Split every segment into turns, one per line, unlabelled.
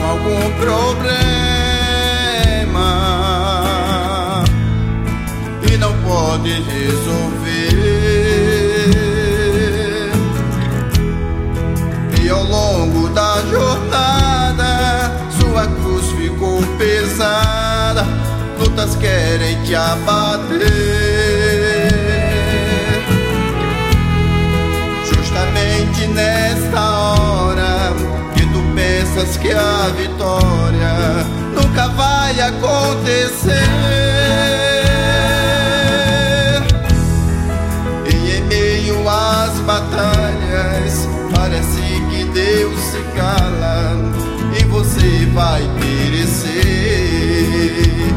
algum problema e não pode resolver, e ao longo da jornada sua cruz ficou pesada, lutas querem te abater. Justamente nesta hora que tu pensas que a vitória nunca vai acontecer, e em meio às batalhas parece que Deus se cala e você vai perecer.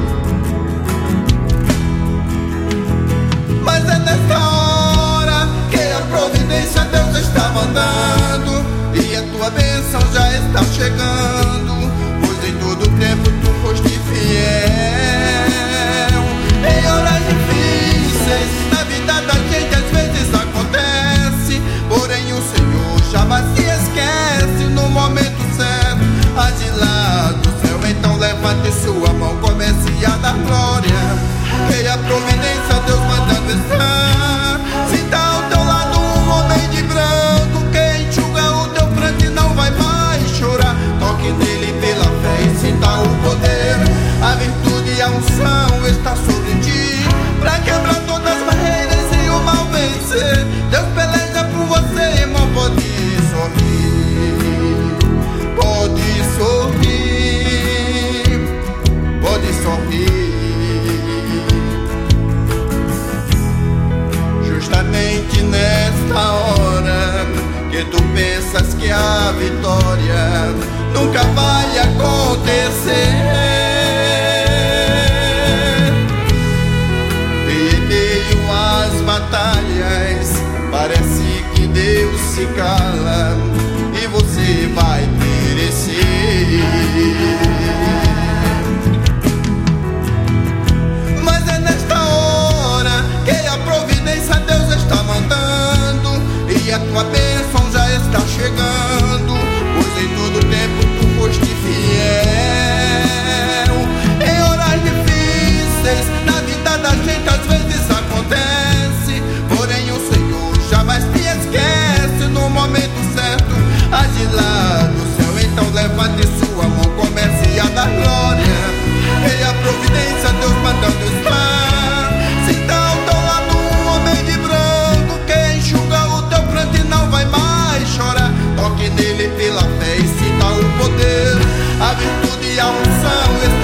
Mas é nesta hora que a providência Deus está mandando e a tua bênção já está chegando, pois em todo tempo tu foste fiel. Em horas difíceis na vida da gente às vezes acontece, porém o Senhor jamais se esquece. No momento certo age lá do céu, então levante sua mão, comece a dar glória. Que a providência Deus mandando estar. Sinta ao teu lado um homem de branco que enxuga o teu pranto e não vai mais chorar. Toque nele pela fé e sinta o poder. A virtude e a unção está sobre ti, pra quebrar todas as barreiras e o mal vencer. Deus peleja por você, irmão, pode sorrir, pode sorrir, pode sorrir. Justamente nesta hora que tu pensas que a vitória nunca vai acontecer, e em meio às batalhas parece que Deus se cala e você vai perecer. Mas é nesta hora que a providência Deus está mandando e a tua bênção já está chegando, pois em todo tempo tu foste fiel. Em horas difíceis na vida da gente às vezes acontece, porém o Senhor jamais te esquece. No momento certo age lá no céu, então levante sua mão, comece a dar glória. E a providência Deus mandando estar. Sinta ao teu lado um homem de branco que enxuga o teu pranto e não vai mais chorar. Toque nele pela fé e sinta o poder. A virtude e a unção está